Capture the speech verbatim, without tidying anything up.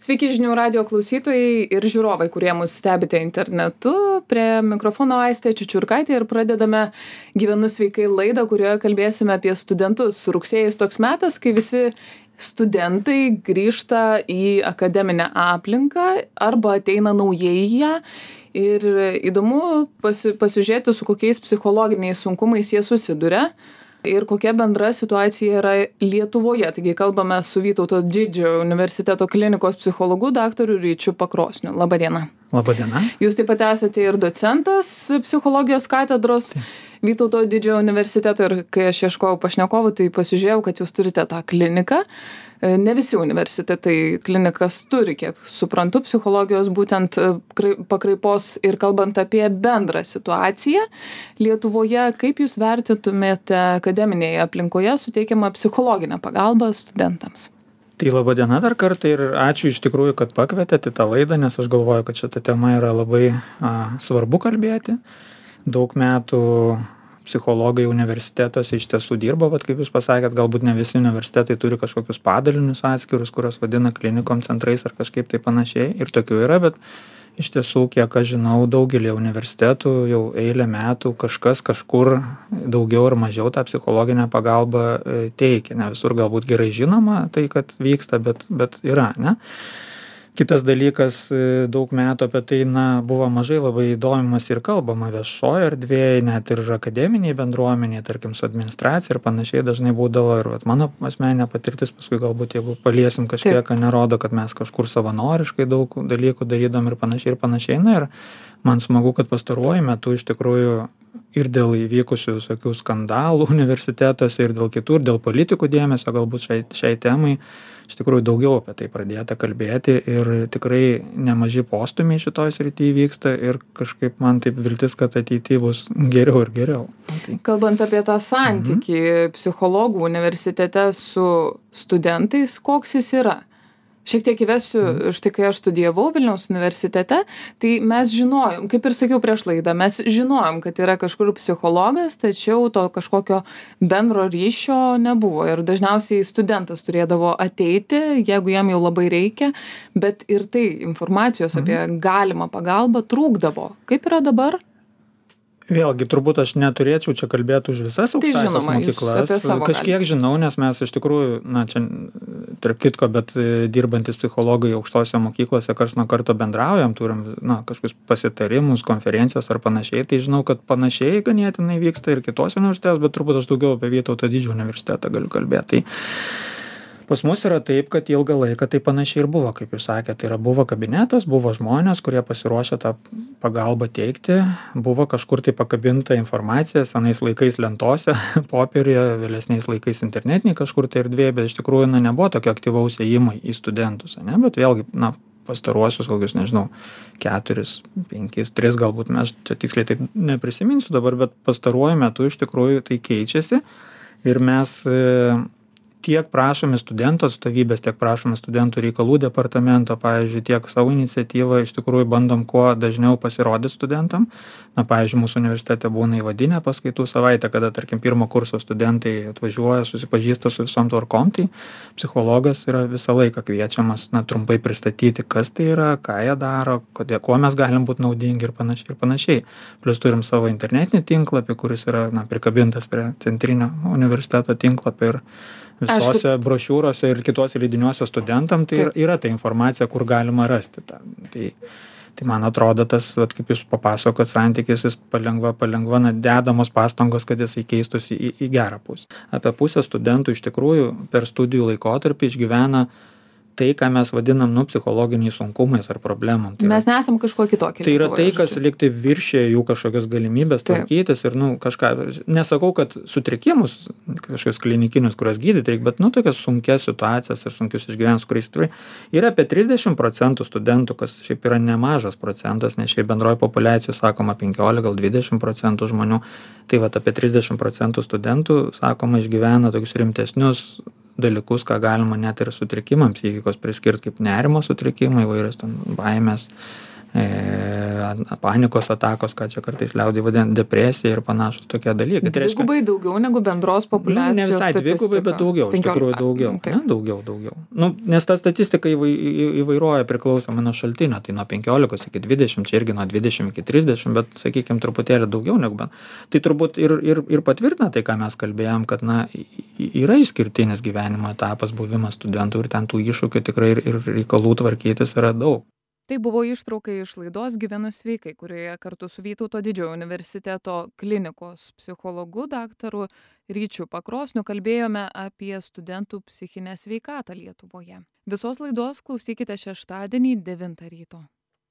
Sveiki žinių radijo klausytojai ir žiūrovai, kurie mus stebite internetu. Prie mikrofono Aistė Čiučiurkaitė ir pradedame Gyvenu sveikai laidą, kurioje kalbėsime apie studentus. Rugsėjis toks metas, kai visi studentai grįžta į akademinę aplinką arba ateina naujai į ją. Ir įdomu pasi, pasižiūrėti, su kokiais psichologiniais sunkumais jie susiduria. Ir kokia bendra situacija yra Lietuvoje. Taigi kalbame su Vytauto Didžiojo universiteto klinikos psichologu daktaru Ryčiu Pakrosniu. Labą dieną. Labą dieną. Jūs taip pat esate ir docentas psichologijos katedros Vytauto Didžiojo universiteto ir kai aš ieškojau pašnekovų, tai pasižiūrėjau, kad jūs turite tą kliniką. Ne visi universitetai klinikas turi, kiek suprantu, psichologijos būtent pakraipos. Ir kalbant apie bendrą situaciją Lietuvoje, kaip jūs vertintumėte akademinėje aplinkoje suteikiamą psichologinę pagalbą studentams? Tai laba diena dar kartą ir ačiū iš tikrųjų, kad pakvietėte tą laidą, nes aš galvoju, kad šita tema yra labai a, svarbu kalbėti. Daug metų psichologai universitetuose iš tiesų dirba, vat kaip jūs pasakėt, galbūt ne visi universitetai turi kažkokius padalinius atskirus, kurios vadina klinikom centrais ar kažkaip tai panašiai, ir tokių yra, bet iš tiesų, kiek aš žinau, daugelį universitetų jau eilę metų kažkas kažkur daugiau ar mažiau tą psichologinę pagalbą teikia. Ne visur galbūt gerai žinoma tai, kad vyksta, bet, bet yra, ne? Kitas dalykas, daug metų apie tai, na, buvo mažai labai įdomimas ir kalbama viešoje erdvėje, net ir akademiniai bendruomeniai, tarkim, su administracija ir panašiai dažnai būdavo. Ir vat, mano asmeninė patirtis, paskui galbūt, jeigu paliesim kažkiek, nerodo, kad mes kažkur savanoriškai daug dalykų darydom ir panašiai ir panašiai. Na ir man smagu, kad pastaruoju metu iš tikrųjų ir dėl įvykusių visokių skandalų universitetuose, ir dėl kitų, ir dėl politikų dėmesio, galbūt šiai, šiai temai, iš tikrųjų daugiau apie tai pradėta kalbėti ir tikrai nemaži postūmiai šitoj srityje vyksta ir kažkaip man taip viltis, kad ateityje bus geriau ir geriau. Tai. Kalbant apie tą santykį mhm. psichologų universitete su studentais, koks jis yra? Šiek tiek įvesiu, štai kai aš studijavau Vilniaus universitete, tai mes žinojom, kaip ir sakiau prieš laidą, mes žinojom, kad yra kažkur psichologas, tačiau to kažkokio bendro ryšio nebuvo. Ir dažniausiai studentas turėdavo ateiti, jeigu jam jau labai reikia, bet ir tai informacijos apie galimą pagalbą trūkdavo. Kaip yra dabar? Vėlgi, turbūt aš neturėčiau čia kalbėti už visas aukštąsias tai mokyklas. Kažkiek galite. Žinau, nes mes iš tikrųjų, na, čia tarp kitko, bet dirbantis psichologai aukštose mokyklose kars nuo karto bendraujam, turim, na, kažkokius pasitarimus, konferencijos ar panašiai. Tai žinau, kad panašiai ganėtinai vyksta ir kitos universitetos, bet turbūt aš daugiau apie Vytauto Didžiojo universitetą galiu kalbėti. Tai pas mus yra taip, kad ilgą laiką tai panašiai ir buvo, kaip jūs sakėte. Tai yra buvo kabinetas, buvo žmonės, kurie pasiruošę tą pagalbą teikti, buvo kažkur tai pakabinta informacija, senais laikais lentose, popieriuje, vėlesniais laikais internetiniai kažkur tai erdvėje, bet iš tikrųjų, na, nebuvo tokio aktyvaus ėjimo į studentus, ne? Bet vėlgi, na, pastaruosius kokius, nežinau, keturis, penkis, tris galbūt, mes čia tiksliai taip neprisiminsiu dabar, bet pastaruoju metu iš tikrųjų tai keičiasi ir mes tiek prašome studentų atstovybės, tiek prašome studentų reikalų departamento, pavyzdžiui, tiek savo iniciatyvą iš tikrųjų bandom kuo dažniau pasirodyti studentam. Na, pavyzdžiui, mūsų universitete būna įvadinė paskaitų savaitė, kada, tarkim, pirmo kurso studentai atvažiuoja, susipažįsta su visom tvarkom, tai psichologas yra visą laiką kviečiamas, na, trumpai pristatyti, kas tai yra, ką jie daro, kodėl, kuo mes galim būti naudingi ir panašiai ir panašiai. Plius turim savo internetinį tinklapį, kuris yra, na, prikabintas prie centrinio universiteto tinklapį ir visose Aišku. brošiūrose ir kitose leidiniuose studentam, tai Taip. yra ta informacija, kur galima rasti tą. Tai, tai man atrodo, tas, vat, kaip jūs papasakot, santykis, jis palengva, palengva, na, dedamos pastangos, kad jisai keistųsi į, į gerą pusę. Apie pusę studentų iš tikrųjų per studijų laikotarpį išgyvena tai, ką mes vadinam, nu, psichologiniais sunkumais ar problemom. Tai mes nesam kažko kitokio. Tai yra tai, kas liktai viršė jų kažkokias galimybės tvarkytis ir, nu, kažką, nesakau, kad sutrikimus, kažkokius klinikinius, kuriuos gydyti reikia, bet, nu, tokias sunkias situacijas ir sunkius išgyvenimus, kuriais tikrai yra apie trisdešimt procentų studentų, kas šiaip yra nemažas procentas, nes šiaip bendroje populiacijoje sakoma penkiolika, gal dvidešimt procentų žmonių. Tai va, apie trisdešimt procentų studentų, sakoma, išgyvena tokius rimtesnius dalykus, ką galima net ir sutrikimams psichikos priskirti, kaip nerimo sutrikimai, įvairios ten baimės, panikos atakos, ką čia kartais liaudiai vadina depresija ir panašus tokie dalykai. Dvigubai daugiau negu bendros populiacijos ne visai dvigubai, bet daugiau, iš tikrųjų daugiau. Ne, daugiau, daugiau. Nu, nes ta statistika įvairuoja priklausomai nuo šaltinio, tai nuo penkiolikos iki dvidešimt, čia irgi nuo dvidešimt iki trisdešimt, bet, sakykime, truputėlį daugiau negu bent. Tai turbūt ir, ir, ir patvirtina tai, ką mes kalbėjom, kad, na, yra išskirtinis gyvenimo etapas buvimas studentų ir ten tų iššūkių tikrai ir, ir reikalų tvarkytis yra daug. Tai buvo ištrauka iš laidos Gyvenu sveikai, kurioje kartu su Vytauto didžiojo universiteto klinikos psichologu daktaru Ryčiu Pakrosniu kalbėjome apie studentų psichinę sveikatą Lietuvoje. Visos laidos klausykite šeštadienį devintą ryto.